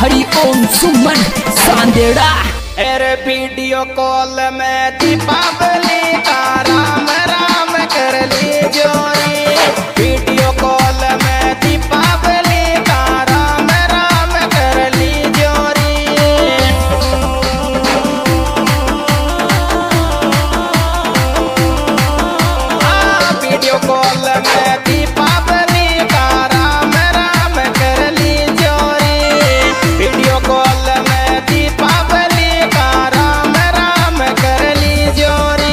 हरिओम सुमन सांदेड़ा। अरे video call में दीपावली का राम राम कर ली जोरी। वीडियो कॉल में दीपावली का राम राम कर ली जोरी। वीडियो कॉल में दीपावली का राम राम कर ली जोरी। वीडियो कॉल में दीपावली का राम राम कर ली जोरी।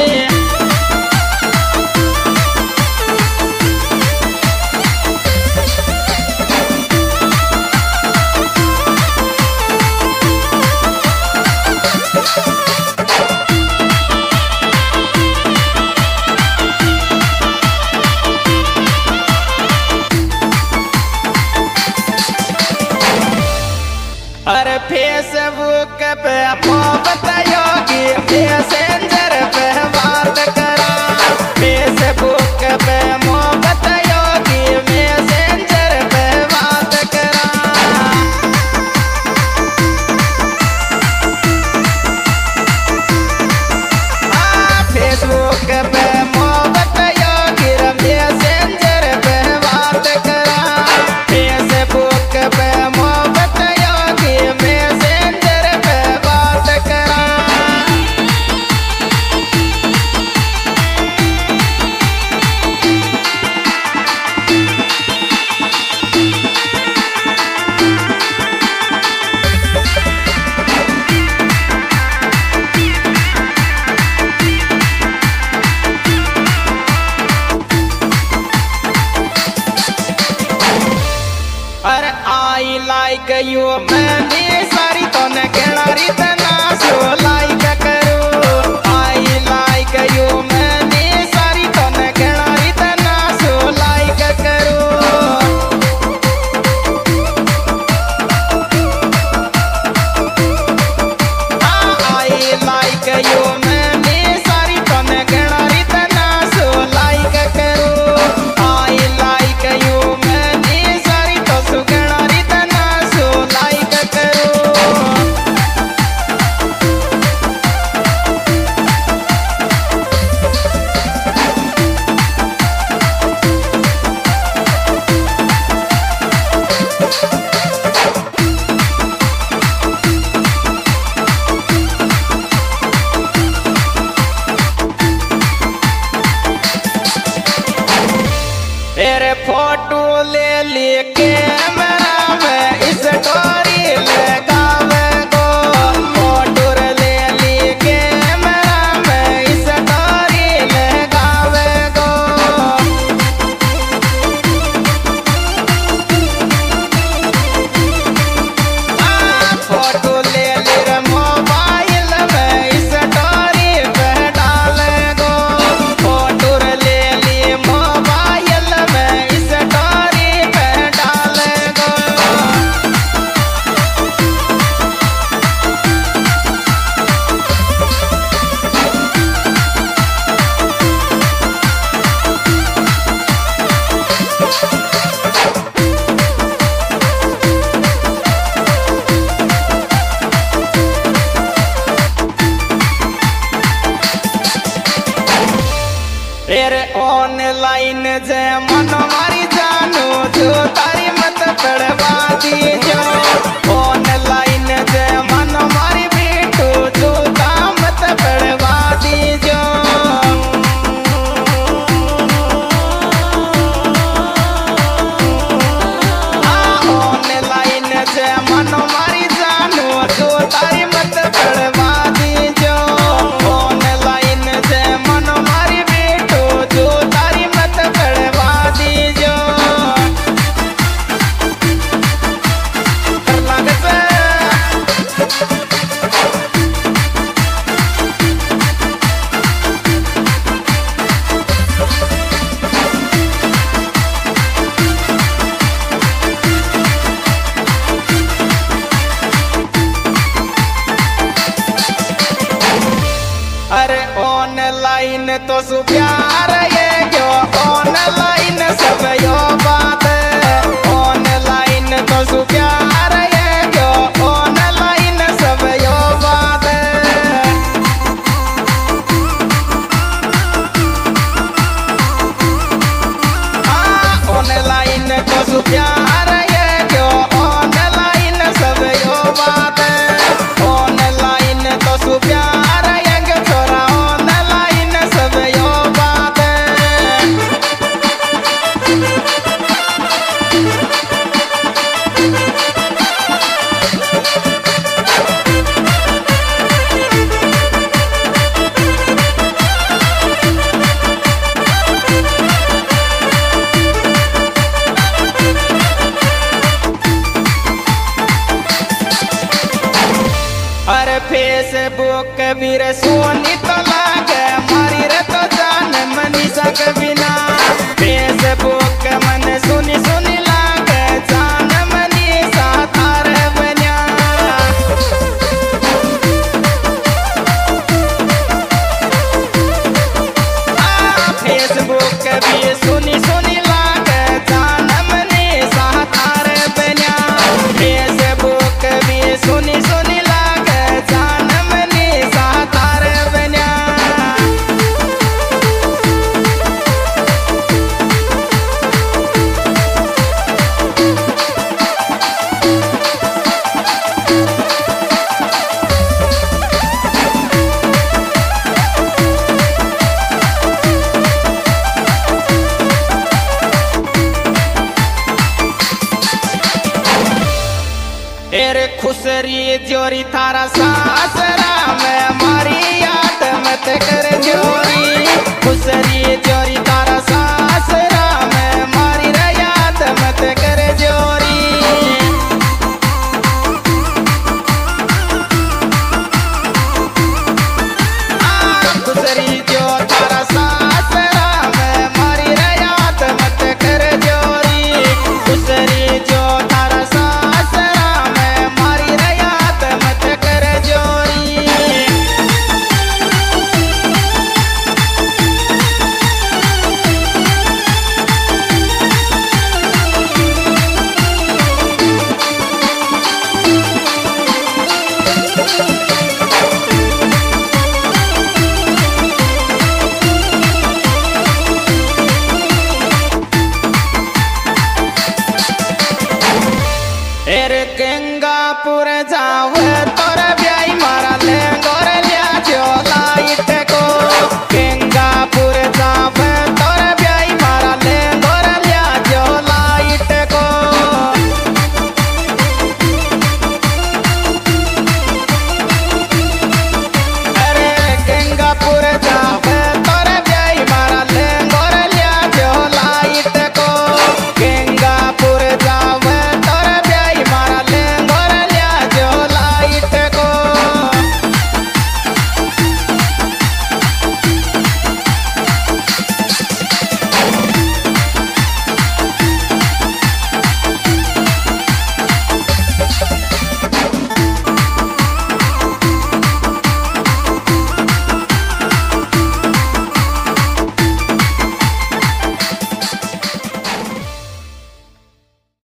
अरे फेसबुक पे बतायोगी मैसेंजर पे बात करा। फेसबुक पे बतायोगी मैसेंजर पे बात करा। फेसबुक पे बतायोगी मैसेंजर पे बात करा। फेसबुक पे मैसेंजर पे बात करा। अरे आई लाइक यू मैंने सारी तो न केणारी तना सो लाइक करू। आई लाइक यू मैंने सारी तो न केणारी तना सो लाइक करू। आई लाइक यू मैंने सारी तो न केणारी तना सो लाइक करू। आई लाइक यू मैंने सारी तो सुगणारी तना सो लाइक करू। तेरे फोटो ले ली कैमरा में इस स्टोरी लगावे गो। फोटो ले ली कैमरा में इस स्टोरी लगावे गो। फोटो ले ली रे मोबाइल में इस स्टोरी पे डाले गो। फोटो ले ली मोबाइल में इस स्टोरी पे डाले गो। तेरे ऑनलाइन जे मन मारी जानू जो तारी मत पड़वा दीजो। ऑनलाइन जे मन मारी बेटू जो मत पड़वा दीजो। ऑनलाइन जे मन मारी जानू जो तारी मत पड़वा दीजो। ऑनलाइन जे मन मारी बेटू जो तारी मत पड़वा दीजो। कर लागत अरे ऑनलाइन तो सु प्यार ये क्यों ऑनलाइन सब यो बात। ऑनलाइन तो सु प्यार ये क्यों सु प्यार ये क्यों ऑनलाइन सब यो बात ऑनलाइन तो सु प्यार ये क्यों छोरा ऑनलाइन सब यो बात अरे फेसबुक भी रे सोनी तो लागे मारी रे तो जान मनीषा के बिना फेसबुक मन सुनी सुनी लागे जान मनीषा थारे बन्या फेसबुक भी सुनी सुनी लागे जान मनीषा थारे बन्या फेसबुक भी सुनी सुनी एरे खुसरी जोरी थारा सासरा में मारी याद मत कर जोरी खुसरी